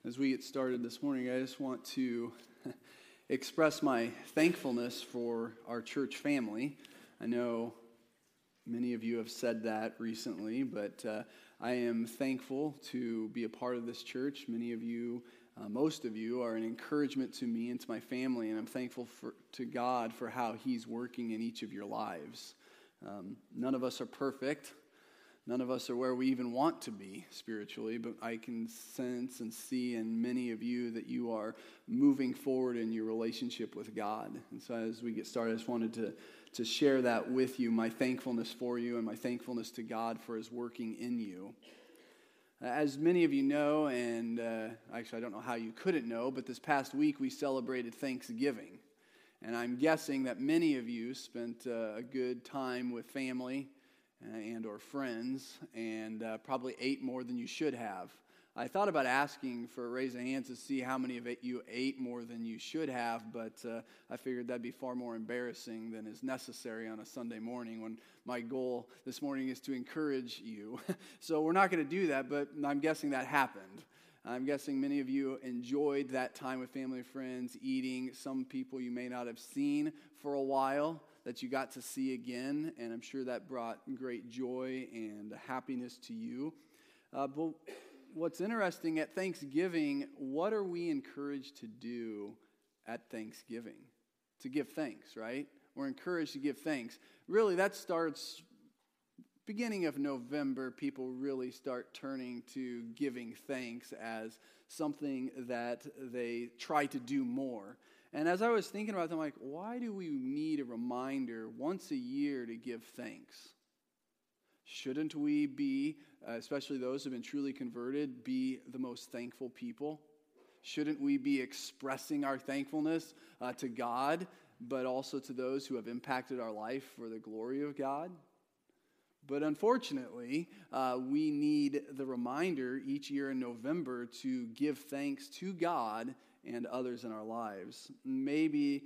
As we get started this morning, I just want to express my thankfulness for our church family. I know many of you have said that recently, but I am thankful to be a part of this church. Many of you, most of you, are an encouragement to me and to my family, and I'm thankful to God for how He's working in each of your lives. None of us are perfect. None of us are where we even want to be spiritually, but I can sense and see in many of you that you are moving forward in your relationship with God. And so as we get started, I just wanted to share that with you, my thankfulness for you and my thankfulness to God for His working in you. As many of you know, and actually I don't know how you couldn't know, but this past week we celebrated Thanksgiving. And I'm guessing that many of you spent a good time with family and or friends, and probably ate more than you should have. I thought about asking for a raise of hands to see how many of you ate more than you should have, but I figured that'd be far more embarrassing than is necessary on a Sunday morning when my goal this morning is to encourage you. So we're not going to do that, but I'm guessing that happened. I'm guessing many of you enjoyed that time with family and friends, eating. Some people you may not have seen for a while that you got to see again, and I'm sure that brought great joy and happiness to you. But what's interesting at Thanksgiving, what are we encouraged to do at Thanksgiving? To give thanks, right? We're encouraged to give thanks. Really, that starts beginning of November. People really start turning to giving thanks as something that they try to do more. And as I was thinking about it, I'm like, why do we need a reminder once a year to give thanks? Shouldn't we be, especially those who have been truly converted, be the most thankful people? Shouldn't we be expressing our thankfulness to God, but also to those who have impacted our life for the glory of God? But unfortunately, we need the reminder each year in November to give thanks to God and others in our lives. Maybe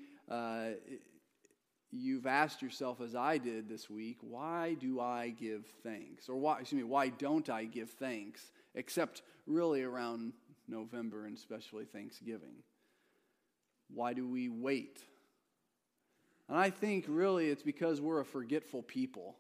you've asked yourself, as I did this week, why do I give thanks? Or why don't I give thanks, except really around November and especially Thanksgiving? Why do we wait? And I think really it's because we're a forgetful people.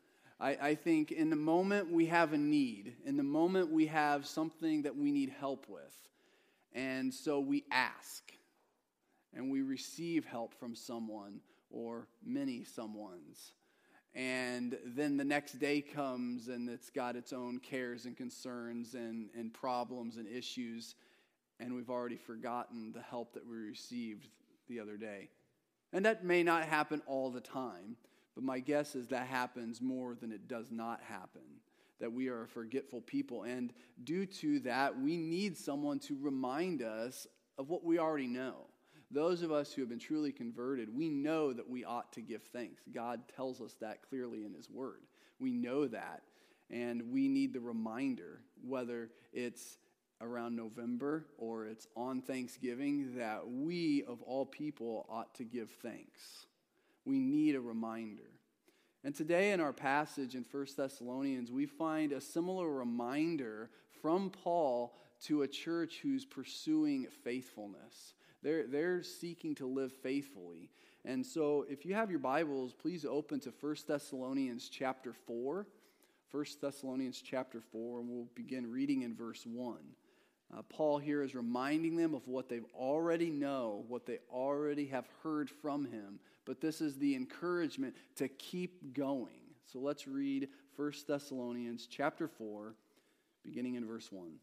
I think in the moment we have a need, in the moment we have something that we need help with, and so we ask, and we receive help from someone or many someones. And then the next day comes, and it's got its own cares and concerns and problems and issues, and we've already forgotten the help that we received the other day. And that may not happen all the time, but my guess is that happens more than it does not happen, that we are a forgetful people. And due to that, we need someone to remind us of what we already know. Those of us who have been truly converted, we know that we ought to give thanks. God tells us that clearly in His Word. We know that, and we need the reminder, whether it's around November or it's on Thanksgiving, that we, of all people, ought to give thanks. We need a reminder. And today in our passage in 1 Thessalonians, we find a similar reminder from Paul to a church who's pursuing faithfulness. They're seeking to live faithfully. And so if you have your Bibles, please open to 1 Thessalonians chapter 4. 1 Thessalonians chapter 4, and we'll begin reading in verse 1. Paul here is reminding them of what they already know, what they already have heard from him. But this is the encouragement to keep going. So let's read 1 Thessalonians chapter 4, beginning in verse 1.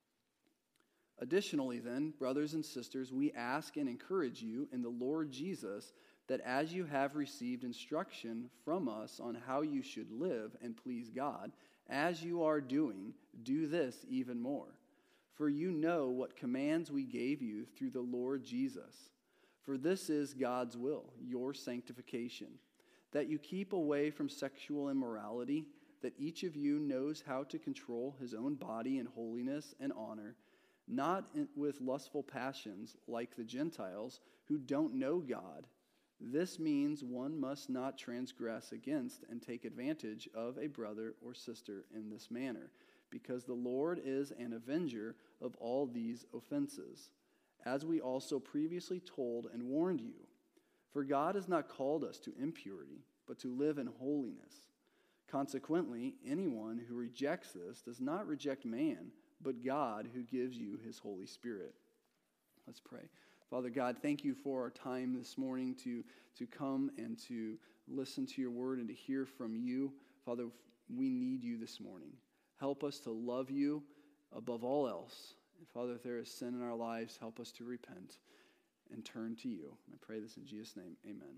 Additionally then, brothers and sisters, we ask and encourage you in the Lord Jesus that as you have received instruction from us on how you should live and please God, as you are doing, do this even more. For you know what commands we gave you through the Lord Jesus. For this is God's will, your sanctification, that you keep away from sexual immorality, that each of you knows how to control his own body in holiness and honor, not with lustful passions like the Gentiles who don't know God. This means one must not transgress against and take advantage of a brother or sister in this manner, because the Lord is an avenger of all these offenses, as we also previously told and warned you. For God has not called us to impurity, but to live in holiness. Consequently, anyone who rejects this does not reject man, but God who gives you his Holy Spirit. Let's pray. Father God, thank you for our time this morning to come and to listen to your word and to hear from you. Father, we need you this morning. Help us to love you above all else. And Father, if there is sin in our lives, help us to repent and turn to you. I pray this in Jesus' name, amen.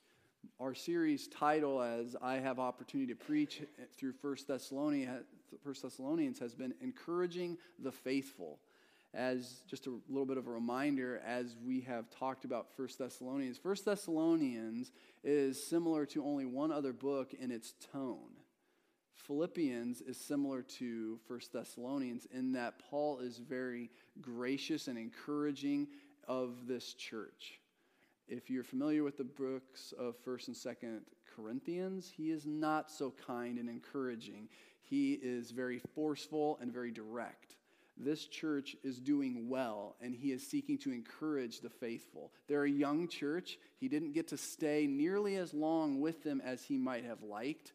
Our series title, as I have opportunity to preach through 1 Thessalonians, has been Encouraging the Faithful. As just a little bit of a reminder, as we have talked about 1 Thessalonians, 1 Thessalonians is similar to only one other book in its tone. Philippians is similar to 1 Thessalonians in that Paul is very gracious and encouraging of this church. If you're familiar with the books of 1st and 2nd Corinthians, he is not so kind and encouraging. He is very forceful and very direct. This church is doing well, and he is seeking to encourage the faithful. They're a young church. He didn't get to stay nearly as long with them as he might have liked.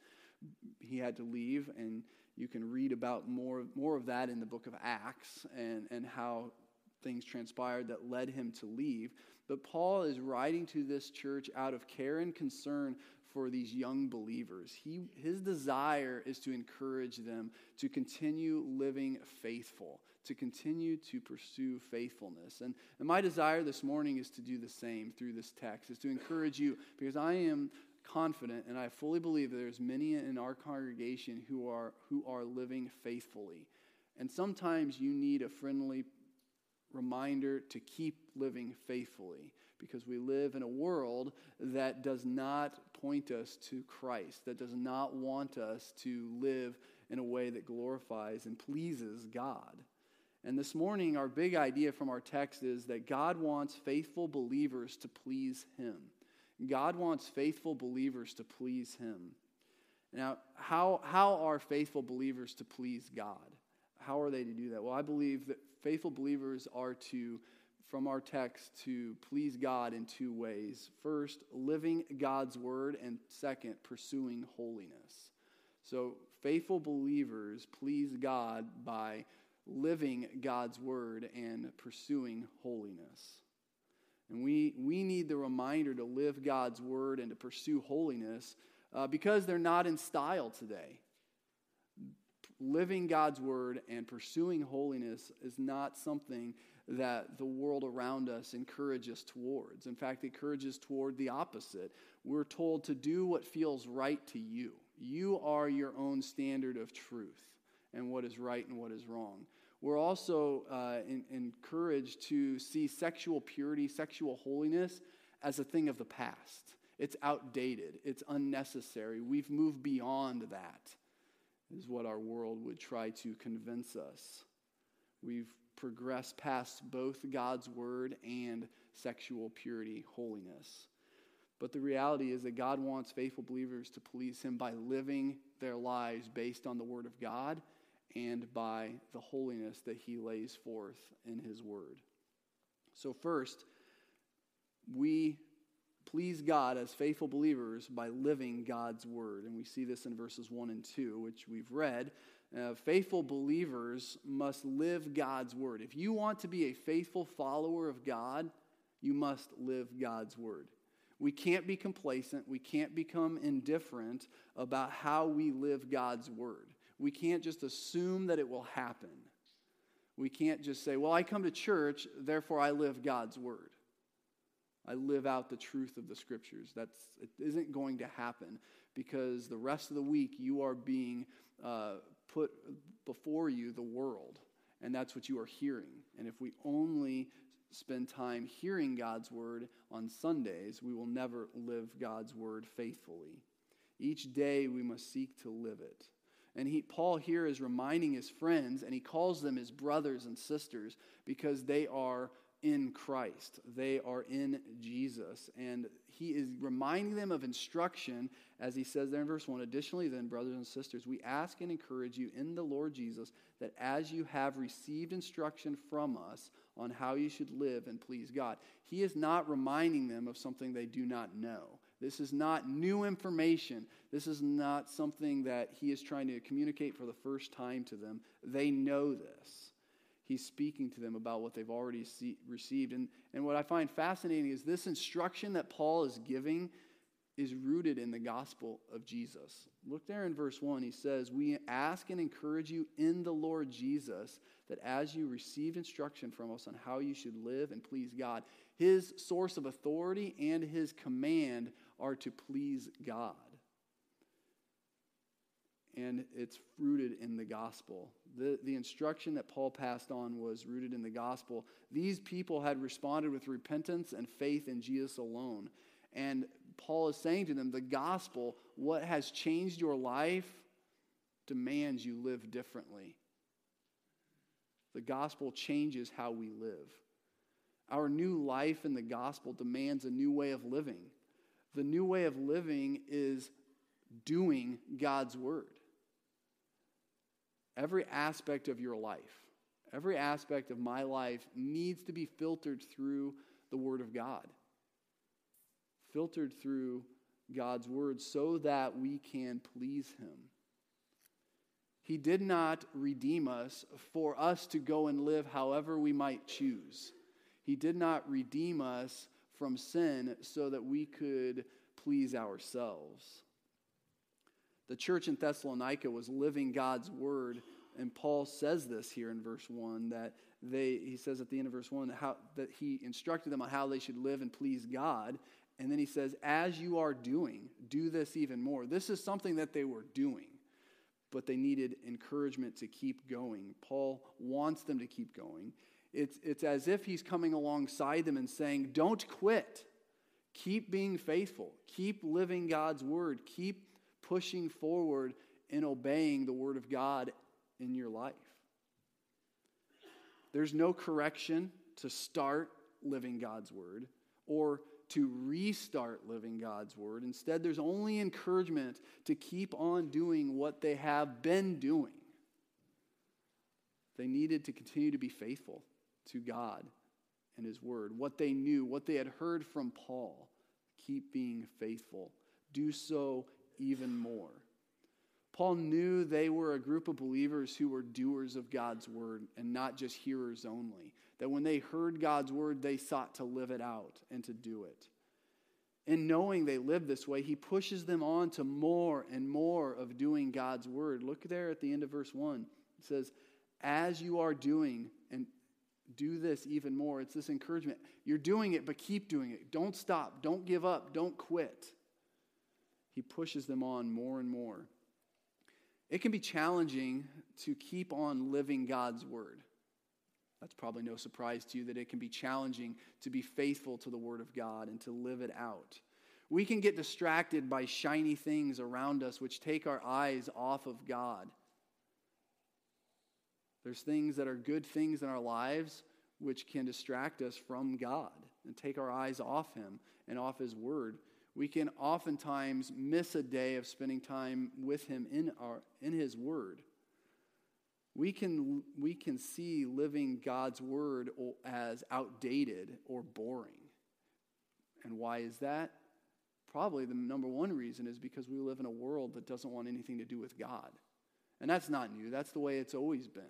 He had to leave, and you can read about more of that in the book of Acts and how things transpired that led him to leave. But Paul is writing to this church out of care and concern for these young believers. His desire is to encourage them to continue living faithful, to continue to pursue faithfulness. And my desire this morning is to do the same through this text, is to encourage you, because I am confident and I fully believe that there's many in our congregation who are living faithfully. And sometimes you need a friendly reminder to keep living faithfully, because we live in a world that does not point us to Christ, that does not want us to live in a way that glorifies and pleases God. And this morning, our big idea from our text is that God wants faithful believers to please him. God wants faithful believers to please him. Now, how are faithful believers to please God? How are they to do that? Well, I believe that faithful believers are to, from our text, to please God in two ways. First, living God's word, and second, pursuing holiness. So faithful believers please God by living God's word and pursuing holiness. And we need the reminder to live God's word and to pursue holiness because they're not in style today. Living God's word and pursuing holiness is not something that the world around us encourages towards. In fact, it encourages toward the opposite. We're told to do what feels right to you. You are your own standard of truth and what is right and what is wrong. We're also encouraged to see sexual purity, sexual holiness as a thing of the past. It's outdated. It's unnecessary. We've moved beyond that, is what our world would try to convince us. We've progressed past both God's word and sexual purity, holiness. But the reality is that God wants faithful believers to please him by living their lives based on the word of God and by the holiness that he lays forth in his word. So first, we please God as faithful believers by living God's word. And we see this in verses 1 and 2, which we've read. Faithful believers must live God's word. If you want to be a faithful follower of God, you must live God's word. We can't be complacent. We can't become indifferent about how we live God's word. We can't just assume that it will happen. We can't just say, well, I come to church, therefore I live God's word. I live out the truth of the scriptures. It isn't going to happen, because the rest of the week you are being put before you the world, and that's what you are hearing. And if we only spend time hearing God's word on Sundays, we will never live God's word faithfully. Each day we must seek to live it. And Paul here is reminding his friends, and he calls them his brothers and sisters, because they are in Christ. They are in Jesus. And he is reminding them of instruction, as he says there in verse 1. Additionally, then, brothers and sisters, we ask and encourage you in the Lord Jesus that as you have received instruction from us on how you should live and please God. He is not reminding them of something they do not know. This is not new information. This is not something that he is trying to communicate for the first time to them. They know this. He's speaking to them about what they've already received. And what I find fascinating is this instruction that Paul is giving is rooted in the gospel of Jesus. Look there in verse 1. He says, we ask and encourage you in the Lord Jesus that as you received instruction from us on how you should live and please God, his source of authority and his command are to please God. And it's rooted in the gospel. The instruction that Paul passed on was rooted in the gospel. These people had responded with repentance and faith in Jesus alone. And Paul is saying to them, the gospel, what has changed your life, demands you live differently. The gospel changes how we live. Our new life in the gospel demands a new way of living. The new way of living is doing God's word. Every aspect of your life, every aspect of my life needs to be filtered through the Word of God. Filtered through God's Word so that we can please Him. He did not redeem us for us to go and live however we might choose. He did not redeem us from sin so that we could please ourselves. The church in Thessalonica was living God's word, and Paul says this here in verse 1, that he says at the end of verse 1 that he instructed them on how they should live and please God, and then he says, as you are doing, do this even more. This is something that they were doing, but they needed encouragement to keep going. Paul wants them to keep going. It's as if he's coming alongside them and saying, don't quit. Keep being faithful. Keep living God's word. Keep pushing forward and obeying the word of God in your life. There's no correction to start living God's word or to restart living God's word. Instead, there's only encouragement to keep on doing what they have been doing. They needed to continue to be faithful to God and his word. What they knew, what they had heard from Paul, keep being faithful. Do so even more. Paul knew they were a group of believers who were doers of God's word and not just hearers only. That when they heard God's word, they sought to live it out and to do it. In knowing they lived this way, he pushes them on to more and more of doing God's word. Look there at the end of verse 1. It says, as you are doing, and do this even more. It's this encouragement. You're doing it, but keep doing it. Don't stop. Don't give up. Don't quit. He pushes them on more and more. It can be challenging to keep on living God's word. That's probably no surprise to you that it can be challenging to be faithful to the word of God and to live it out. We can get distracted by shiny things around us which take our eyes off of God. There's things that are good things in our lives which can distract us from God and take our eyes off him and off his word. We can oftentimes miss a day of spending time with him in his word. We can see living God's word as outdated or boring. And why is that? Probably the number one reason is because we live in a world that doesn't want anything to do with God. And that's not new. That's the way it's always been.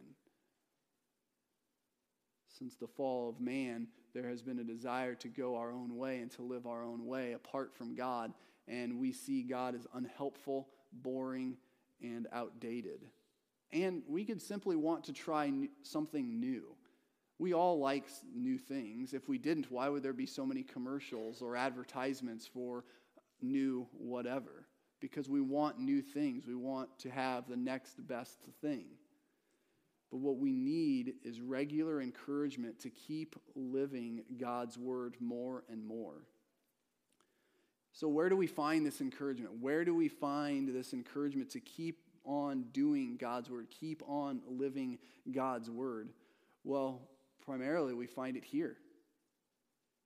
Since the fall of man, there has been a desire to go our own way and to live our own way apart from God. And we see God as unhelpful, boring, and outdated. And we could simply want to try something new. We all like new things. If we didn't, why would there be so many commercials or advertisements for new whatever? Because we want new things. We want to have the next best thing. But what we need is regular encouragement to keep living God's word more and more. So where do we find this encouragement? Where do we find this encouragement to keep on doing God's word, keep on living God's word? Well, primarily we find it here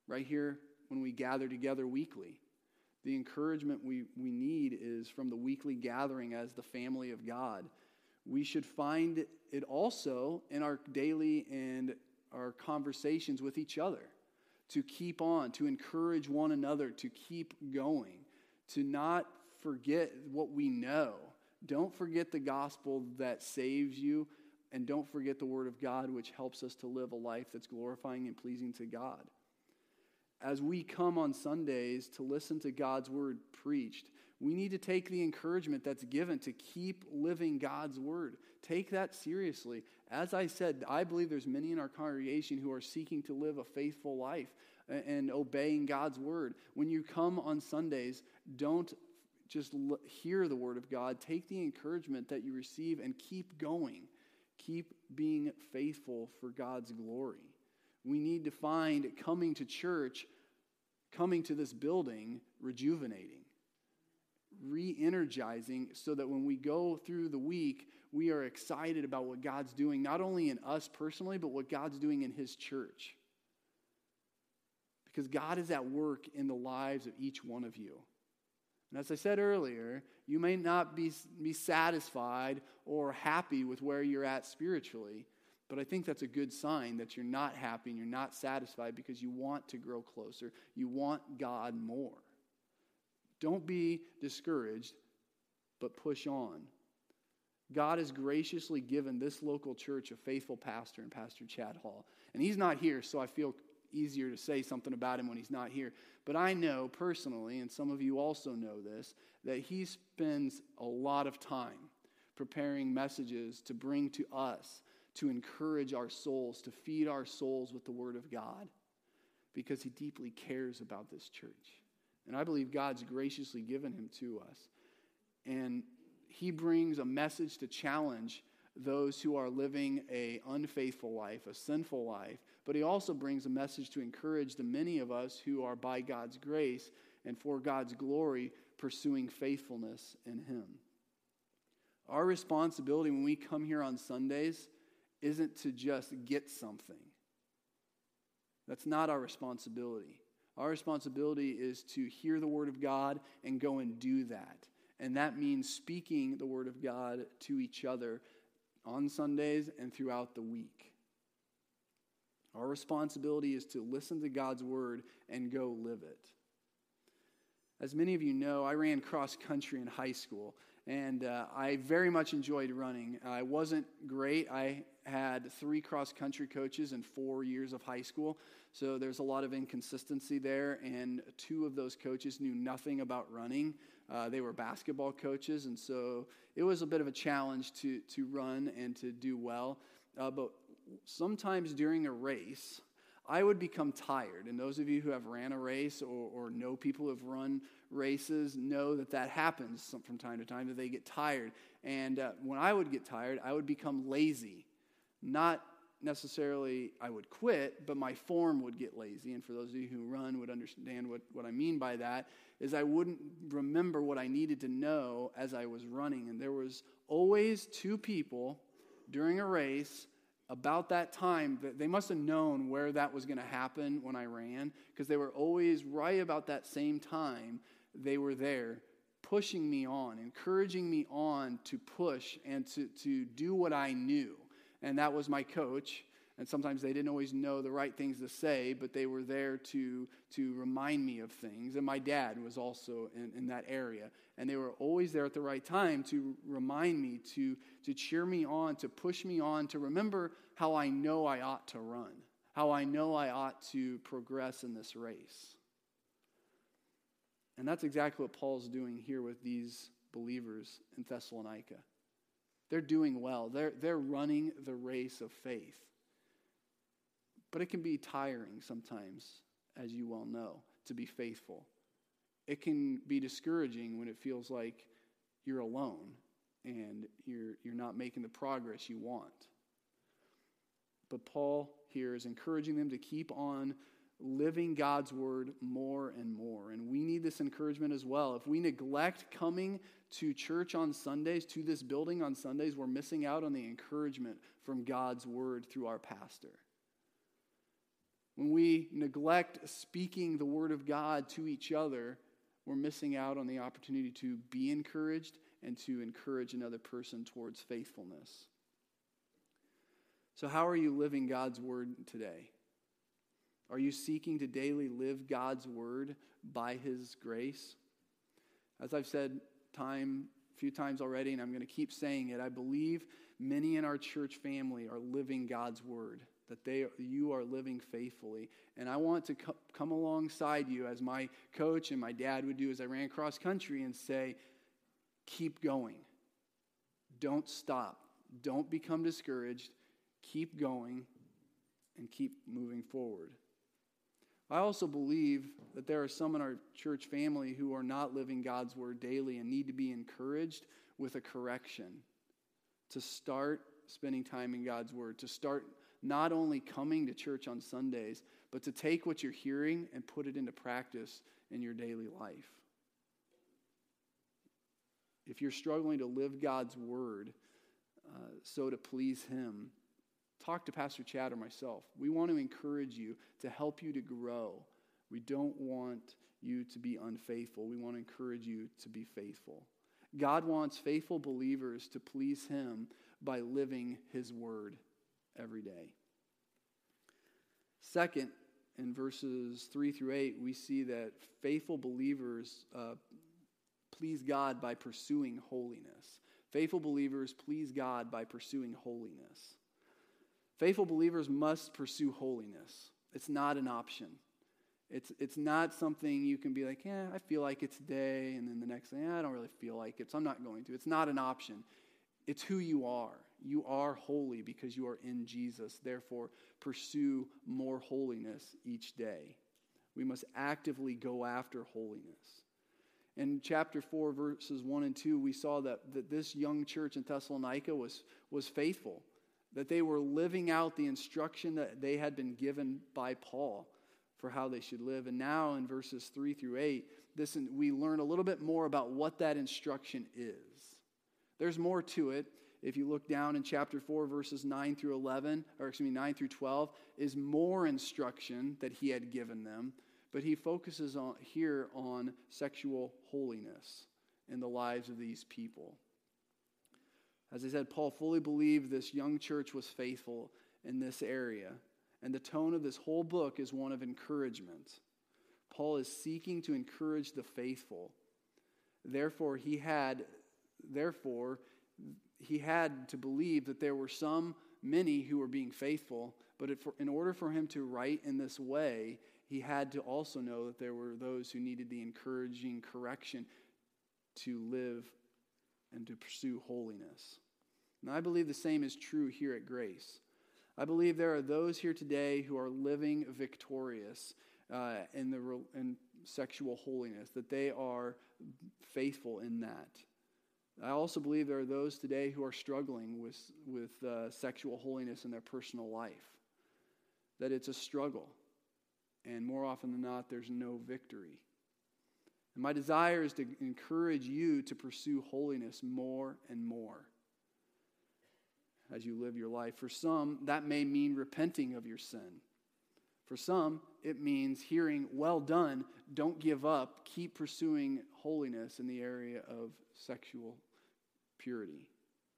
right here when we gather together weekly. The encouragement we need is from the weekly gathering as the family of God. We should find it also in our daily and our conversations with each other, to keep on, to encourage one another, to keep going, to not forget what we know. Don't forget the gospel that saves you, and don't forget the word of God, which helps us to live a life that's glorifying and pleasing to God. As we come on Sundays to listen to God's word preached, we need to take the encouragement that's given to keep living God's word. Take that seriously. As I said, I believe there's many in our congregation who are seeking to live a faithful life and obeying God's word. When you come on Sundays, don't just hear the word of God. Take the encouragement that you receive and keep going. Keep being faithful for God's glory. We need to find coming to church, coming to this building, rejuvenating, re-energizing, so that when we go through the week, we are excited about what God's doing, not only in us personally, but what God's doing in His church. Because God is at work in the lives of each one of you. And as I said earlier, you may not be satisfied or happy with where you're at spiritually, but I think that's a good sign that you're not happy and you're not satisfied because you want to grow closer. You want God more. Don't be discouraged, but push on. God has graciously given this local church a faithful pastor in Pastor Chad Hall. And he's not here, so I feel easier to say something about him when he's not here. But I know personally, and some of you also know this, that he spends a lot of time preparing messages to bring to us, to encourage our souls, to feed our souls with the Word of God, because he deeply cares about this church. And I believe God's graciously given him to us. And he brings a message to challenge those who are living an unfaithful life, a sinful life. But he also brings a message to encourage the many of us who are, by God's grace and for God's glory, pursuing faithfulness in him. Our responsibility when we come here on Sundays isn't to just get something. That's not our responsibility. Our responsibility is to hear the Word of God and go and do that. And that means speaking the Word of God to each other on Sundays and throughout the week. Our responsibility is to listen to God's Word and go live it. As many of you know, I ran cross country in high school, and I very much enjoyed running. I wasn't great. I had 3 cross-country coaches in 4 years of high school, so there's a lot of inconsistency there, and 2 of those coaches knew nothing about running. They were basketball coaches, and so it was a bit of a challenge to run and to do well. But sometimes during a race, I would become tired, and those of you who have ran a race or know people who have run races know that happens from time to time, that they get tired. And when I would get tired, I would become lazy. Not necessarily I would quit, but my form would get lazy. And for those of you who run would understand what I mean by that, is I wouldn't remember what I needed to know as I was running. And there was always 2 people during a race about that time that they must have known where that was going to happen when I ran, because they were always right about that same time. They were there pushing me on, encouraging me on to push and to do what I knew. And that was my coach. And sometimes they didn't always know the right things to say, but they were there to remind me of things. And my dad was also in that area. And they were always there at the right time to remind me, to cheer me on, to push me on, to remember how I know I ought to run, how I know I ought to progress in this race. And that's exactly what Paul's doing here with these believers in Thessalonica. They're doing well. They're running the race of faith. But it can be tiring sometimes, as you well know, to be faithful. It can be discouraging when it feels like you're alone and you're not making the progress you want. But Paul here is encouraging them to keep on living God's word more and more. And we need this encouragement as well. If we neglect coming to church on Sundays, to this building on Sundays, we're missing out on the encouragement from God's word through our pastor. When we neglect speaking the word of God to each other, we're missing out on the opportunity to be encouraged and to encourage another person towards faithfulness. So how are you living God's word today? Are you seeking to daily live God's word by his grace? As I've said a few times already, and I'm going to keep saying it, I believe many in our church family are living God's word, that you are living faithfully. And I want to come alongside you as my coach and my dad would do as I ran cross country and say, keep going. Don't stop. Don't become discouraged. Keep going and keep moving forward. I also believe that there are some in our church family who are not living God's word daily and need to be encouraged with a correction to start spending time in God's word, to start not only coming to church on Sundays, but to take what you're hearing and put it into practice in your daily life. If you're struggling to live God's word so to please him, talk to Pastor Chad or myself. We want to encourage you, to help you to grow. We don't want you to be unfaithful. We want to encourage you to be faithful. God wants faithful believers to please him by living his word every day. Second, in verses 3 through 8, we see that faithful believers please God by pursuing holiness. Faithful believers please God by pursuing holiness. Faithful believers must pursue holiness. It's not an option. It's not something you can be like, I feel like it today, and then the next thing, I don't really feel like it, so I'm not going to. It's not an option. It's who you are. You are holy because you are in Jesus. Therefore, pursue more holiness each day. We must actively go after holiness. In chapter 4, verses 1 and 2, we saw that this young church in Thessalonica was faithful, that they were living out the instruction that they had been given by Paul for how they should live. And now in verses 3 through 8, we learn a little bit more about what that instruction is. There's more to it. If you look down in chapter 4, verses 9 through 9 through 12, is more instruction that he had given them. But he focuses here on sexual holiness in the lives of these people. As I said, Paul fully believed this young church was faithful in this area. And the tone of this whole book is one of encouragement. Paul is seeking to encourage the faithful. Therefore, he had to believe that there were many who were being faithful, but in order for him to write in this way, he had to also know that there were those who needed the encouraging correction to live and to pursue holiness. And I believe the same is true here at Grace. I believe there are those here today who are living victorious in sexual holiness, that they are faithful in that. I also believe there are those today who are struggling with sexual holiness in their personal life, that it's a struggle, and more often than not, there's no victory. And my desire is to encourage you to pursue holiness more and more as you live your life. For some, that may mean repenting of your sin. For some, it means hearing, well done, don't give up, keep pursuing holiness in the area of sexual purity.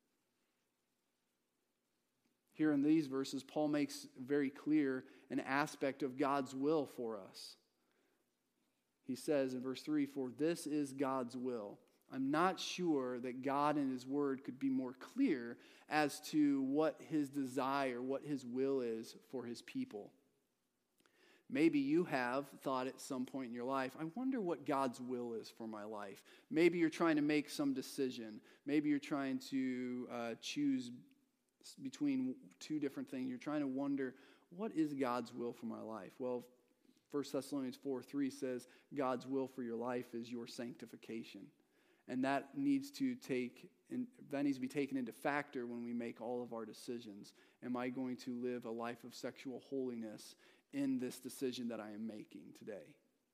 Here in these verses, Paul makes very clear an aspect of God's will for us. He says in verse 3, "For this is God's will." I'm not sure that God in his word could be more clear as to what his desire, what his will is for his people. Maybe you have thought at some point in your life, I wonder what God's will is for my life. Maybe you're trying to make some decision. Maybe you're trying to choose between two different things. You're trying to wonder, what is God's will for my life? Well, 1 Thessalonians 4:3 says, God's will for your life is your sanctification. And that needs to be taken into factor when we make all of our decisions. Am I going to live a life of sexual holiness in this decision that I am making today?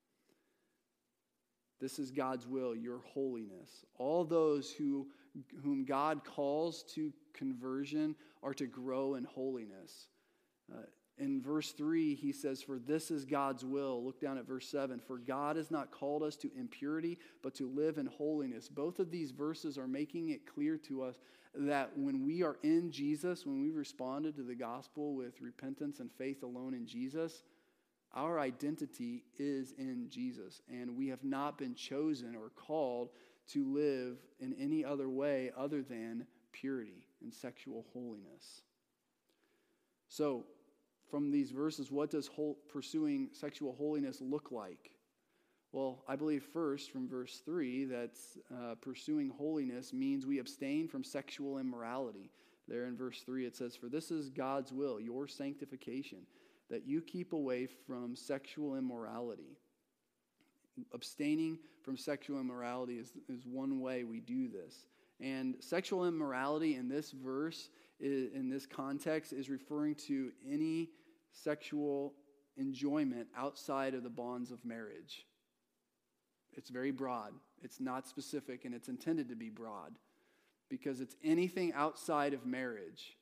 This is God's will, your holiness. All those whom God calls to conversion are to grow in holiness. In verse 3, he says, "For this is God's will." Look down at verse 7. "For God has not called us to impurity, but to live in holiness." Both of these verses are making it clear to us that when we are in Jesus, when we responded to the gospel with repentance and faith alone in Jesus, our identity is in Jesus. And we have not been chosen or called to live in any other way other than purity and sexual holiness. So, from these verses, what does pursuing sexual holiness look like? Well, I believe first from verse 3 that pursuing holiness means we abstain from sexual immorality. There in verse 3 it says, "For this is God's will, your sanctification, that you keep away from sexual immorality." Abstaining from sexual immorality is one way we do this. And sexual immorality in this verse, in this context, is referring to any sexual enjoyment outside of the bonds of marriage. It's very broad. It's not specific, and it's intended to be broad because it's anything outside of marriage.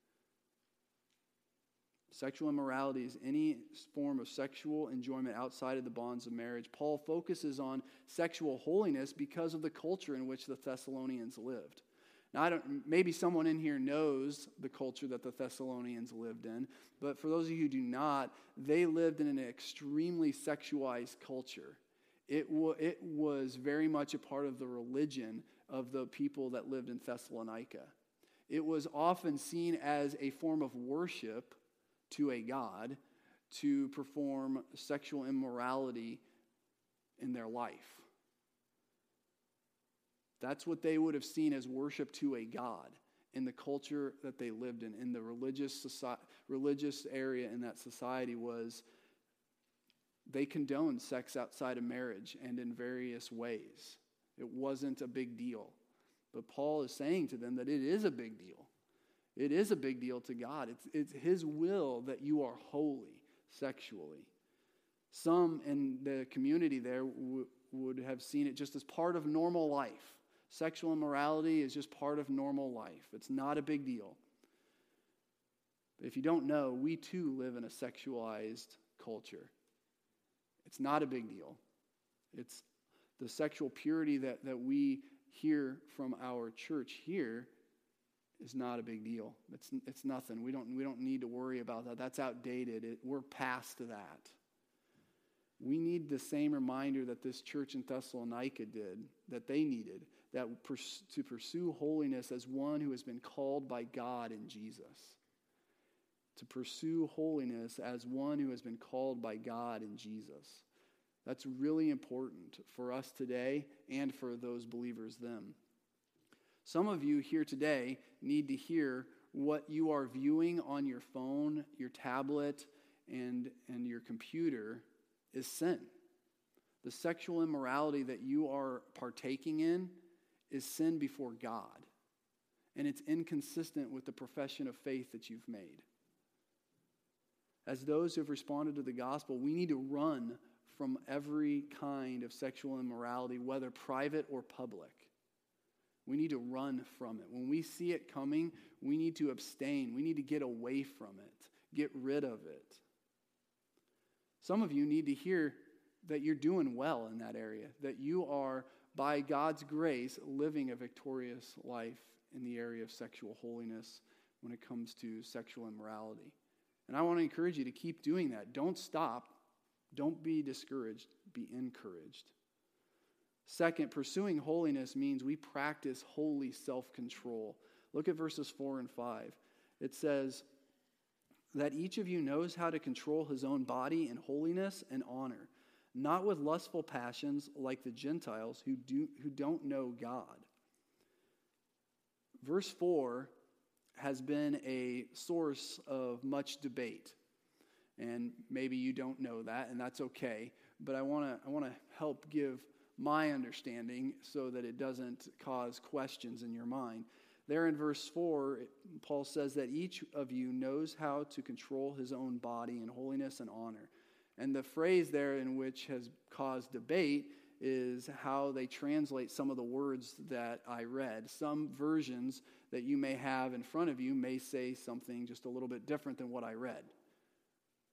Sexual immorality is any form of sexual enjoyment outside of the bonds of marriage. Paul focuses on sexual holiness because of the culture in which the Thessalonians lived. Now, maybe someone in here knows the culture that the Thessalonians lived in, but for those of you who do not, they lived in an extremely sexualized culture. It was very much a part of the religion of the people that lived in Thessalonica. It was often seen as a form of worship to a god to perform sexual immorality in their life. That's what they would have seen as worship to a god in the culture that they lived in the religious area in that society. Was they condoned sex outside of marriage and in various ways. It wasn't a big deal. But Paul is saying to them that it is a big deal. It is a big deal to God. It's His will that you are holy sexually. Some in the community there would have seen it just as part of normal life. Sexual immorality is just part of normal life. It's not a big deal. But if you don't know, we too live in a sexualized culture. It's not a big deal. It's the sexual purity that we hear from our church here is not a big deal. It's nothing. We don't need to worry about that. That's outdated. We're past that. We need the same reminder that this church in Thessalonica did, that they needed, that to pursue holiness as one who has been called by God in Jesus. To pursue holiness as one who has been called by God in Jesus. That's really important for us today and for those believers then. Some of you here today need to hear what you are viewing on your phone, your tablet, and your computer is sin. The sexual immorality that you are partaking in is sin before God. And it's inconsistent with the profession of faith that you've made. As those who have responded to the gospel, we need to run from every kind of sexual immorality, whether private or public. We need to run from it. When we see it coming, we need to abstain. We need to get away from it, get rid of it. Some of you need to hear that you're doing well in that area, that you are, by God's grace, living a victorious life in the area of sexual holiness when it comes to sexual immorality. And I want to encourage you to keep doing that. Don't stop. Don't be discouraged. Be encouraged. Second, pursuing holiness means we practice holy self-control. Look at verses 4 and 5. It says that each of you knows how to control his own body in holiness and honor, not with lustful passions like the Gentiles who don't know God. Verse 4 has been a source of much debate. And maybe you don't know that, and that's okay. But I want to help give my understanding so that it doesn't cause questions in your mind. There in verse 4, Paul says that each of you knows how to control his own body in holiness and honor. And the phrase there in which has caused debate is how they translate some of the words that I read. Some versions that you may have in front of you may say something just a little bit different than what I read.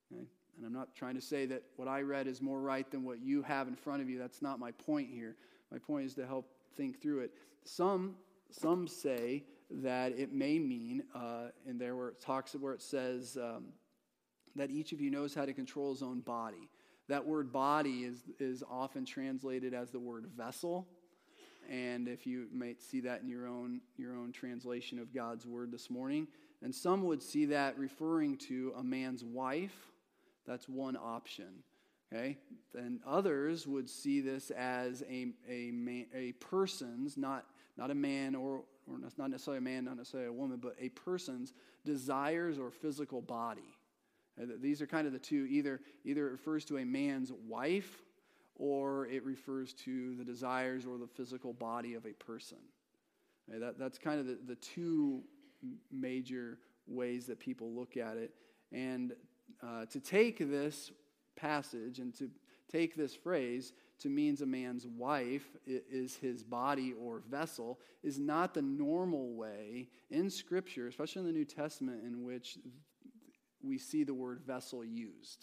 Okay? And I'm not trying to say that what I read is more right than what you have in front of you. That's not my point here. My point is to help think through it. Some say that it may mean, in there where it says that each of you knows how to control his own body. That word body is often translated as the word vessel. And if you might see that in your own translation of God's word this morning. And some would see that referring to a man's wife. That's one option. Okay? And others would see this as a person's, not a man or not necessarily a man, not necessarily a woman, but a person's desires or physical body. These are kind of the two. Either it refers to a man's wife, or it refers to the desires or the physical body of a person. That's kind of the two major ways that people look at it. And to take this passage and to take this phrase to means a man's wife is his body or vessel is not the normal way in Scripture, especially in the New Testament, in which we see the word vessel used.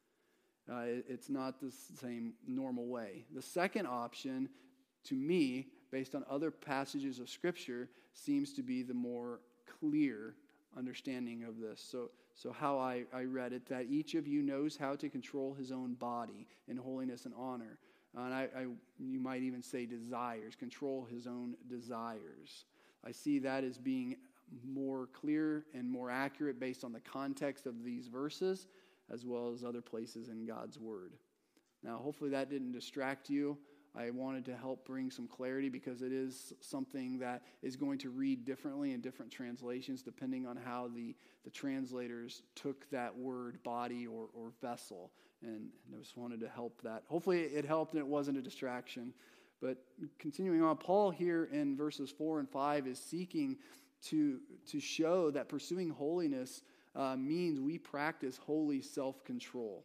It's not the same normal way. The second option, to me, based on other passages of Scripture, seems to be the more clear understanding of this. So how I read it, that each of you knows how to control his own body in holiness and honor. And you might even say desires, control his own desires. I see that as being more clear and more accurate based on the context of these verses, as well as other places in God's Word. Now, hopefully that didn't distract you. I wanted to help bring some clarity because it is something that is going to read differently in different translations depending on how the translators took that word body or vessel. And I just wanted to help that. Hopefully it helped and it wasn't a distraction. But continuing on, Paul here in verses 4 and 5 is seeking to show that pursuing holiness means we practice holy self-control.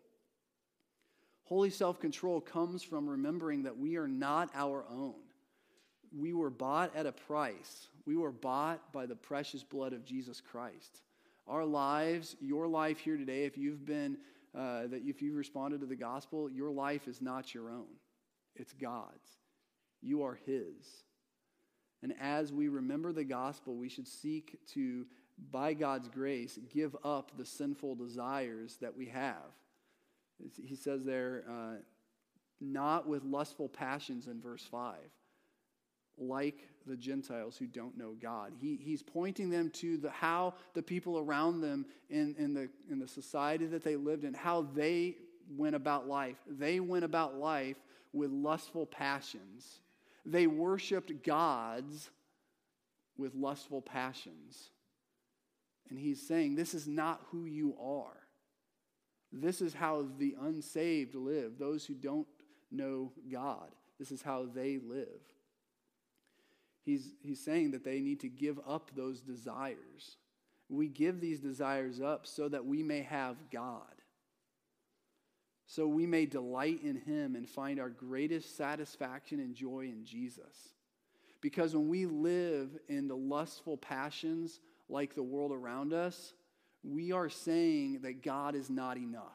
Holy self-control comes from remembering that we are not our own. We were bought at a price. We were bought by the precious blood of Jesus Christ. Our lives, your life here today, if you've responded to the gospel, your life is not your own. It's God's. You are His. And as we remember the gospel, we should seek to, by God's grace, give up the sinful desires that we have. He says there, not with lustful passions in verse 5, like the Gentiles who don't know God. He's pointing them to how the people around them in the society that they lived in, how they went about life. They went about life with lustful passions. They worshiped gods with lustful passions. And he's saying, this is not who you are. This is how the unsaved live, those who don't know God. This is how they live. He's saying that they need to give up those desires. We give these desires up so that we may have God. So we may delight in Him and find our greatest satisfaction and joy in Jesus. Because when we live in the lustful passions like the world around us, we are saying that God is not enough.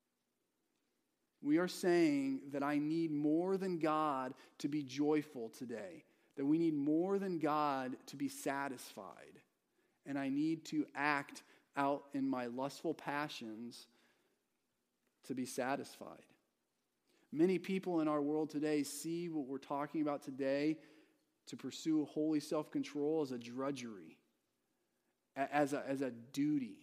We are saying that I need more than God to be joyful today. That we need more than God to be satisfied. And I need to act out in my lustful passions to be satisfied. Many people in our world today see what we're talking about today, to pursue holy self-control, as a drudgery, as a duty.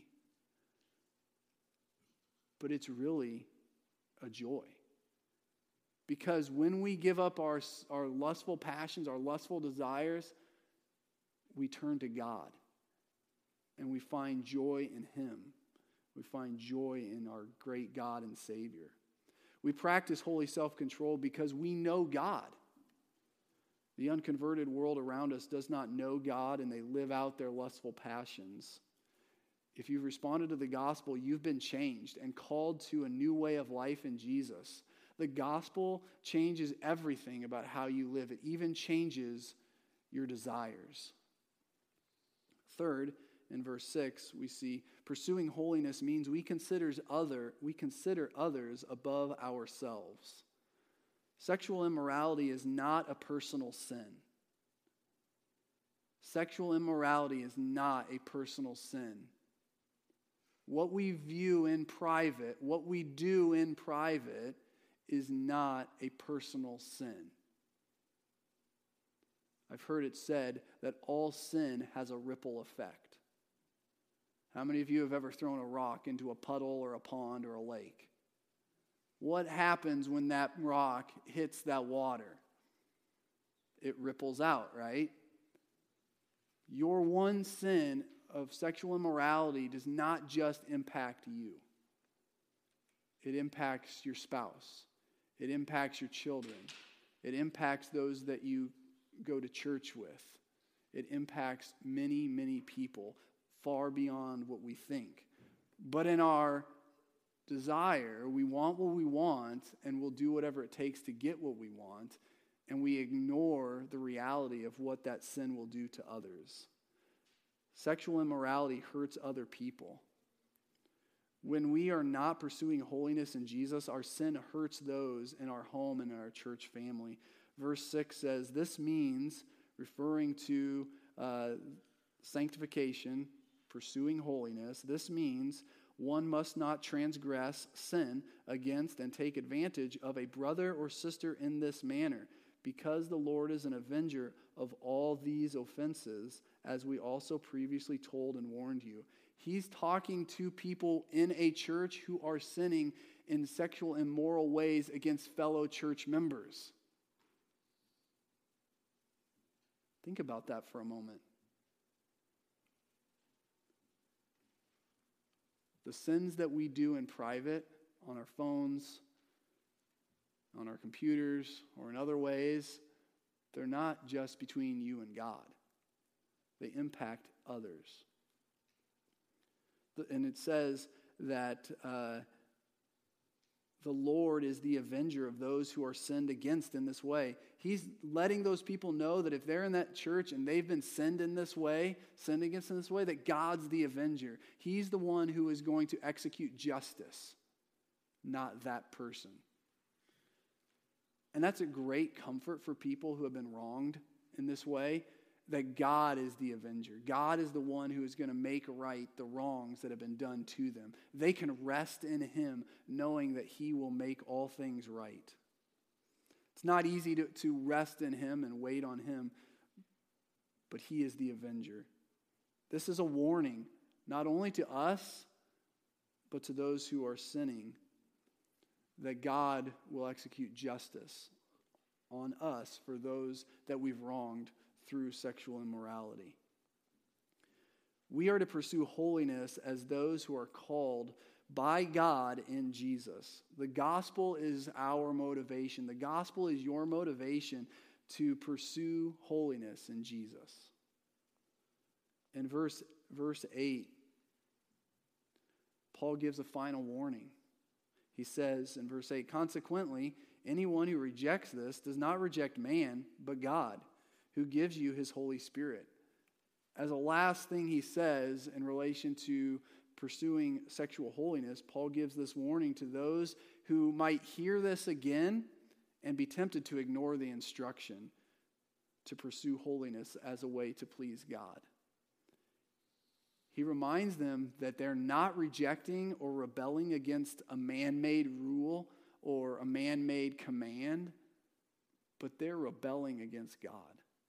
But it's really a joy. Because when we give up our lustful passions, our lustful desires, we turn to God. And we find joy in Him. We find joy in our great God and Savior. We practice holy self-control because we know God. The unconverted world around us does not know God, and they live out their lustful passions. If you've responded to the gospel, you've been changed and called to a new way of life in Jesus. The gospel changes everything about how you live. It even changes your desires. Third, in verse 6, we see pursuing holiness means we consider others above ourselves. Sexual immorality is not a personal sin. Sexual immorality is not a personal sin. What we view in private, what we do in private, is not a personal sin. I've heard it said that all sin has a ripple effect. How many of you have ever thrown a rock into a puddle or a pond or a lake? What happens when that rock hits that water? It ripples out, right? Your one sin of sexual immorality does not just impact you. It impacts your spouse. It impacts your children. It impacts those that you go to church with. It impacts many, many people far beyond what we think. But in our desire, we want what we want, and we'll do whatever it takes to get what we want, and we ignore the reality of what that sin will do to others. Sexual immorality hurts other people. When we are not pursuing holiness in Jesus, our sin hurts those in our home and in our church family. Verse 6 says, this means, referring to sanctification, pursuing holiness, this means one must not transgress, sin against, and take advantage of a brother or sister in this manner, because the Lord is an avenger of all these offenses, as we also previously told and warned you. He's talking to people in a church who are sinning in sexual immoral ways against fellow church members. Think about that for a moment. The sins that we do in private, on our phones, on our computers, or in other ways, they're not just between you and God. They impact others. And it says that the Lord is the avenger of those who are sinned against in this way. He's letting those people know that if they're in that church and they've been sinned against in this way, that God's the avenger. He's the one who is going to execute justice, not that person. And that's a great comfort for people who have been wronged in this way, that God is the avenger. God is the one who is going to make right the wrongs that have been done to them. They can rest in him, knowing that he will make all things right. It's not easy to rest in him and wait on him, but he is the avenger. This is a warning, not only to us, but to those who are sinning, that God will execute justice on us for those that we've wronged through sexual immorality. We are to pursue holiness as those who are called by God in Jesus. The gospel is our motivation. The gospel is your motivation to pursue holiness in Jesus. In verse 8, Paul gives a final warning. He says in verse 8, consequently, anyone who rejects this does not reject man, but God, who gives you his Holy Spirit. As a last thing he says in relation to pursuing sexual holiness, Paul gives this warning to those who might hear this again and be tempted to ignore the instruction to pursue holiness as a way to please God. He reminds them that they're not rejecting or rebelling against a man-made rule or a man-made command, but they're rebelling against God.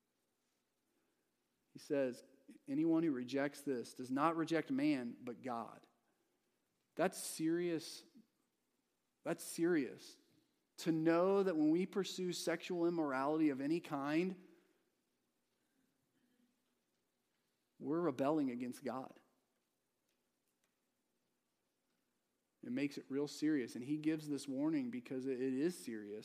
He says, anyone who rejects this does not reject man, but God. That's serious. That's serious. To know that when we pursue sexual immorality of any kind, we're rebelling against God. It makes it real serious. And he gives this warning because it is serious.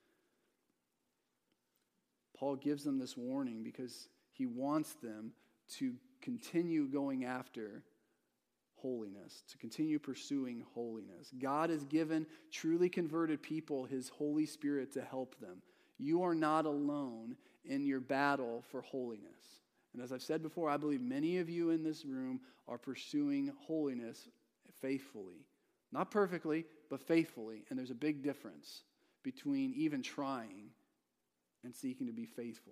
Paul gives them this warning because he wants them to continue going after holiness, to continue pursuing holiness. God has given truly converted people his Holy Spirit to help them. You are not alone in your battle for holiness. And as I've said before, I believe many of you in this room are pursuing holiness faithfully. Not perfectly, but faithfully. And there's a big difference between even trying and seeking to be faithful.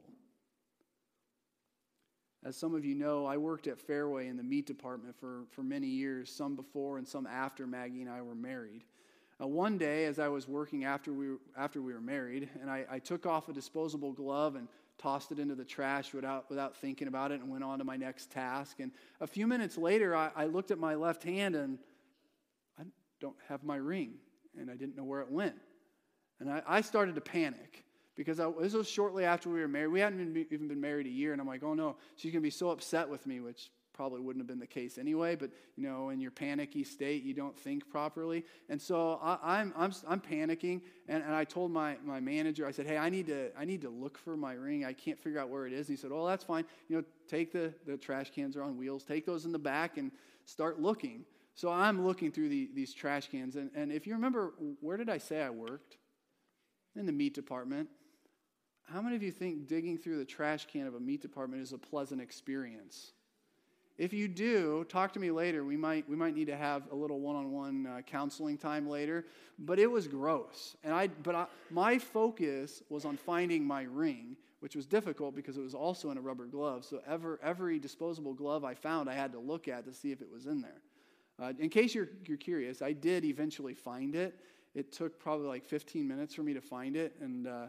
As some of you know, I worked at Fairway in the meat department for many years, some before and some after Maggie and I were married. One day, as I was working after we were married, and I took off a disposable glove and tossed it into the trash without thinking about it and went on to my next task. And a few minutes later, I looked at my left hand and I don't have my ring, and I didn't know where it went. And I started to panic because this was shortly after we were married. We hadn't even been married a year, and I'm like, oh no, she's going to be so upset with me, which probably wouldn't have been the case anyway, but in your panicky state, you don't think properly. And so I'm panicking, and I told my manager, I said, hey, I need to look for my ring. I can't figure out where it is. And he said, oh, that's fine. Take the trash cans are on wheels, take those in the back and start looking. So I'm looking through these trash cans, and if you remember, where did I say I worked? In the meat department. How many of you think digging through the trash can of a meat department is a pleasant experience? If you do, talk to me later. We might need to have a little one-on-one counseling time later. But it was gross, my focus was on finding my ring, which was difficult because it was also in a rubber glove. So every disposable glove I found, I had to look at to see if it was in there. In case you're curious, I did eventually find it. It took probably like 15 minutes for me to find it, and a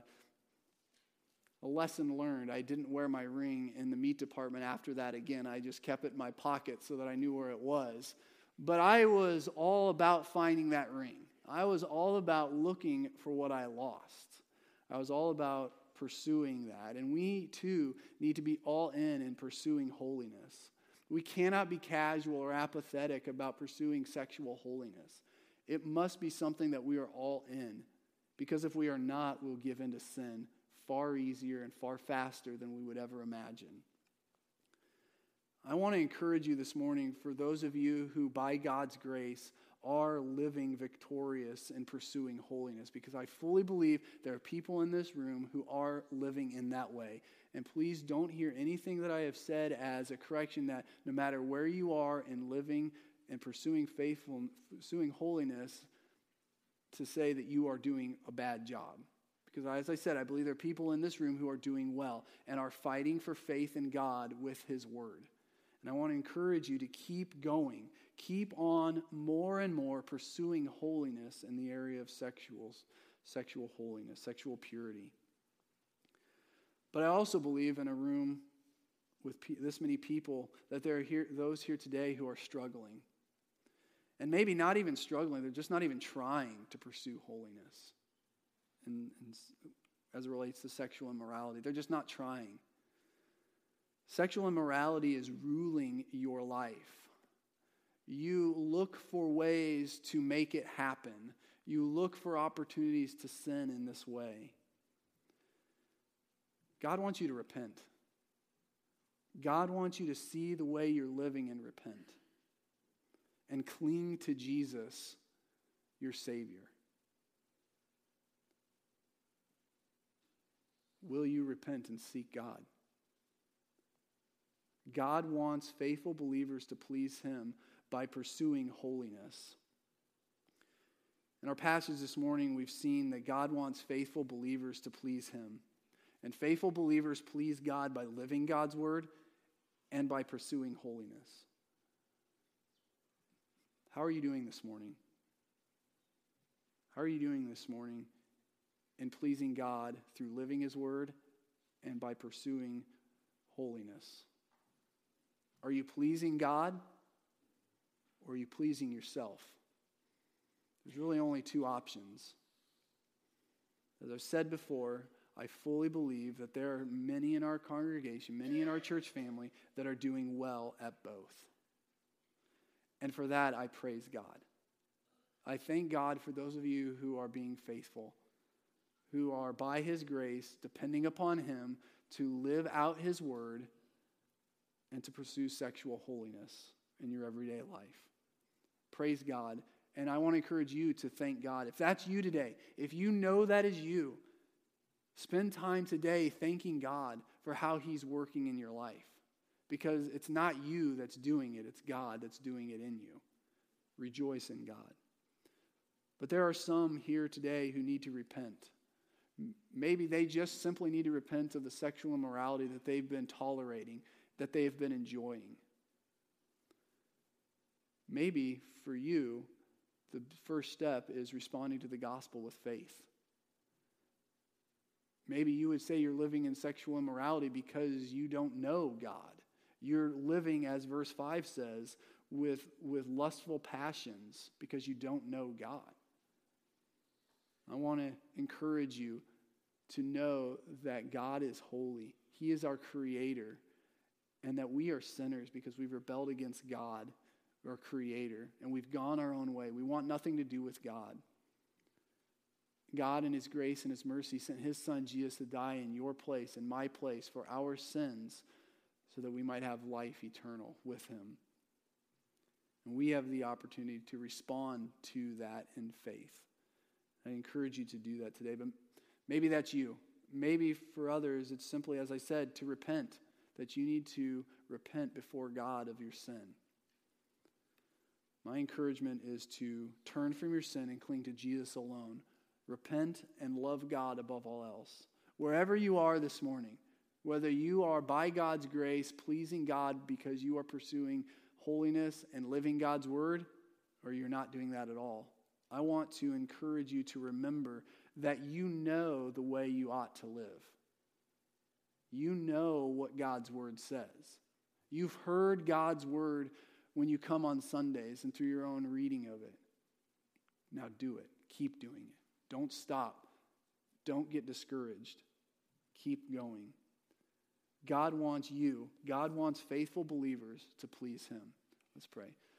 lesson learned. I didn't wear my ring in the meat department after that again. I just kept it in my pocket so that I knew where it was. But I was all about finding that ring. I was all about looking for what I lost. I was all about pursuing that. And we, too, need to be all in pursuing holiness. We cannot be casual or apathetic about pursuing sexual holiness. It must be something that we are all in, because if we are not, we'll give in to sin far easier and far faster than we would ever imagine. I want to encourage you this morning, for those of you who, by God's grace, are living victorious in pursuing holiness, because I fully believe there are people in this room who are living in that way. And please don't hear anything that I have said as a correction that no matter where you are in living and pursuing pursuing holiness, to say that you are doing a bad job. Because as I said, I believe there are people in this room who are doing well and are fighting for faith in God with His Word. And I want to encourage you to keep going. Keep on more and more pursuing holiness in the area of sexual holiness, sexual purity. But I also believe in a room with this many people that there are those here today who are struggling. And maybe not even struggling, they're just not even trying to pursue holiness. And as it relates to sexual immorality, they're just not trying. Sexual immorality is ruling your life. You look for ways to make it happen. You look for opportunities to sin in this way. God wants you to repent. God wants you to see the way you're living and repent. And cling to Jesus, your Savior. Will you repent and seek God? God wants faithful believers to please Him by pursuing holiness. In our passage this morning, we've seen that God wants faithful believers to please Him. And faithful believers please God by living God's word and by pursuing holiness. How are you doing this morning? How are you doing this morning in pleasing God through living His word and by pursuing holiness? Are you pleasing God, or are you pleasing yourself? There's really only two options. As I've said before, I fully believe that there are many in our congregation, many in our church family, that are doing well at both. And for that, I praise God. I thank God for those of you who are being faithful, who are by His grace, depending upon Him, to live out His word and to pursue sexual holiness in your everyday life. Praise God. And I want to encourage you to thank God. If that's you today, if you know that is you, spend time today thanking God for how He's working in your life. because it's not you that's doing it, it's God that's doing it in you. Rejoice in God. But there are some here today who need to repent. Maybe they just simply need to repent of the sexual immorality that they've been tolerating, that they've been enjoying. Maybe for you, the first step is responding to the gospel with faith. Maybe you would say you're living in sexual immorality because you don't know God. You're living, as verse 5 says, with lustful passions because you don't know God. I want to encourage you to know that God is holy. He is our creator, and that we are sinners because we've rebelled against God, our creator, and we've gone our own way. We want nothing to do with God. God in his grace and his mercy sent his son Jesus to die in your place, in my place, for our sins, so that we might have life eternal with him. And we have the opportunity to respond to that in faith. I encourage you to do that today, but maybe that's you. Maybe for others, it's simply, as I said, to repent, that you need to repent before God of your sin. My encouragement is to turn from your sin and cling to Jesus alone. Repent and love God above all else. Wherever you are this morning, whether you are by God's grace pleasing God because you are pursuing holiness and living God's word, or you're not doing that at all, I want to encourage you to remember that you know the way you ought to live. You know what God's word says. You've heard God's word when you come on Sundays and through your own reading of it. Now do it. Keep doing it. Don't stop. Don't get discouraged. Keep going. God wants you. God wants faithful believers to please him. Let's pray.